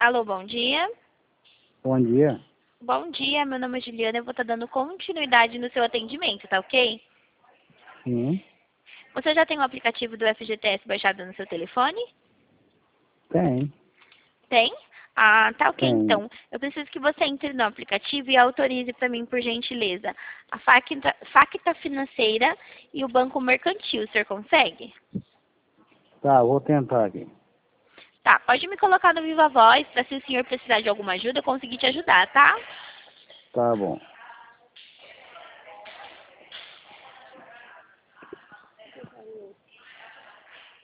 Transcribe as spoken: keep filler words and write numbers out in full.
Alô, bom dia. Bom dia. Bom dia, meu nome é Juliana, eu vou estar dando continuidade no seu atendimento, tá ok? Sim, Você já tem o aplicativo do F G T S baixado no seu telefone? tem, Tem? Ah, tá ok, tem. então. Eu preciso que você entre no aplicativo e autorize para mim, por gentileza, a Facta, Facta Financeira e o Banco Mercantil. O senhor consegue? Tá, vou tentar aqui. Tá, pode me colocar no Viva Voz, para se o senhor precisar de alguma ajuda, eu conseguir te ajudar, tá? Tá bom.